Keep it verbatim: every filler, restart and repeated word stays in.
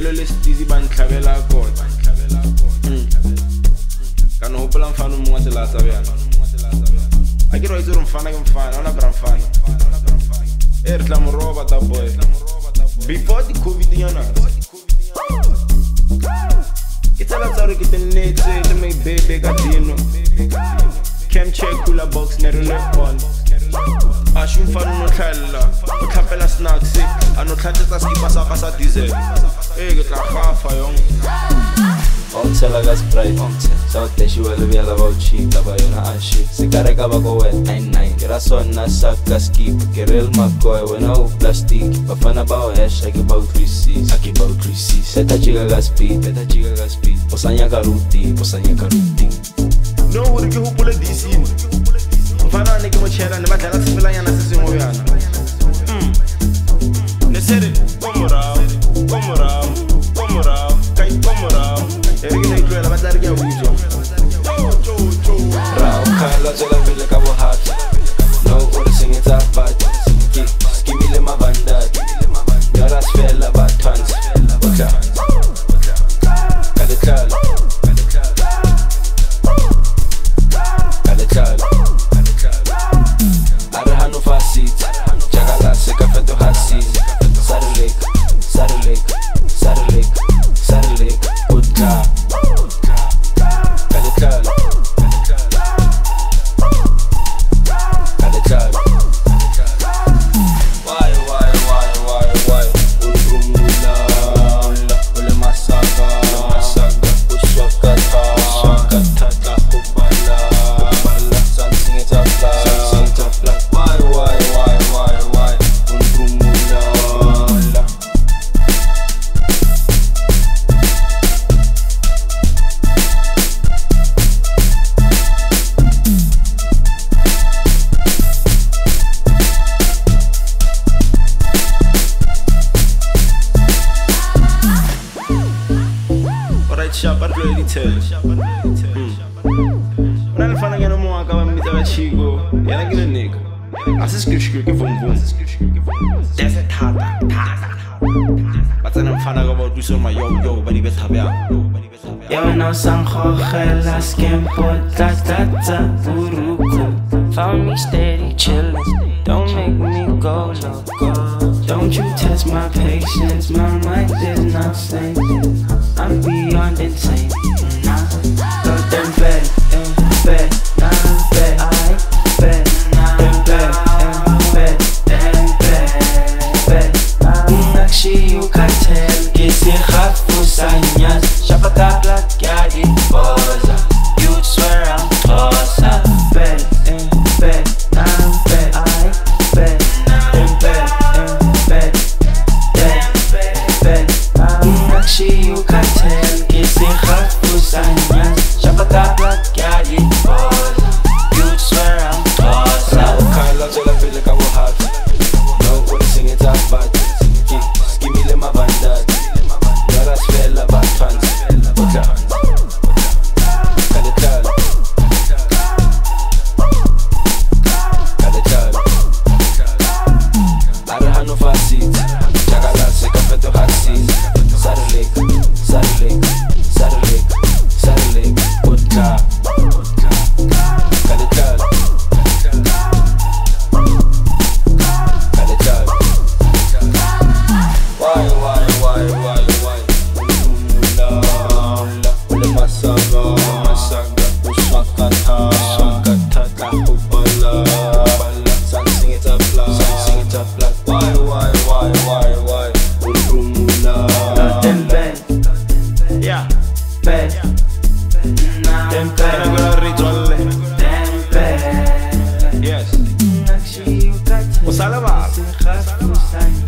Lelo le stizi ba ntlhabela kota Ka no hopola mfana mongwe se la tsabana A ke re itse re mfana ke mfana ona bra mfana E re tla mo roba ta boy Before the COVID yana Ke tsela tsa re ke tenetse le my baby ka dino Cam check cooler box ne re le on A shi mfana no tlhalla o tlhapela snacks a no tlhatsetsa skipa sa ka sa diesel E ke tla gafa yong Hotel gas bright South Dashi wele biela ba uchita ba yona ashi Sikareka ba ko wet nine nine Kira sona saka skip Kirel makoy wena u plastic Bafana ba o hash Aki ba u three C's Aki ba u three C's Eta chiga gas speed Eta chiga gas speed Posanya ka ruti Posanya ka ruti No uri ke hupule disini Mfana ne ke mo chela ne batla ka sefela yana se sengwe yana Ne sere komorao komorao komorao kai komorao Erigina itlwela ba tla re ke a utswa Rao khala tsela pele ka bohati No uri singitsa bati Skimile mavandati Yara sfela ba tons Otla Kale tlala Kale tlala Are hanu fasit Jagala seka feto hasit Sarulek Sarulek Sarulek Sarulek Otla Shapa really tell Una le fana ngena mo ka ba mmitsa ka chico yana ke le nigga a se skishke ke vom vom That's thata thata Ba tsena mfana ka ba twiso ma yo yo ba di betha bya Yo no sang khogela skempo ta ta ta buruku Found me steady chillin' Don't make me go loco Don't you test my patience My mind is not sane I'm beyond insane Nah, go them bad, eh, bad, nah, bad, I bad, nah, them bad, eh, bad, them bad, bad. Nakshi you can tell, kisi khafu sanyas, shapaka black yadi boza. You'd swear I'm closer. Bad, eh, bad, nah, bad, I bad, them bad, eh, bad, them bad, bad. Nakshi you can tell, kisi khafu sanyas, shapaka black yadi boza. You'd swear I'm closer. Khala tsela pele ka bohati No uri singitsa bati Skimile mavandati Yara sfela ba tons Otla Kale tlala Kale tlala Are hanu fasit Jagala seka feto hasit Sarulek Sarulek Sarulek Sarulek Otla Kale tlala Kale tlala Why, why, why, why, why Ulumula Ule masaga Masaga Uswakata Uswakata Kahubala San sing it up loud San sing it up loud Why, why, why, why, why Ulumula Got them bad, Yeah bad. Nah, Them bad, kind of gonna ritual them bad. Yes Nakshi you can tell, Usala ba kisi khafu sanyas.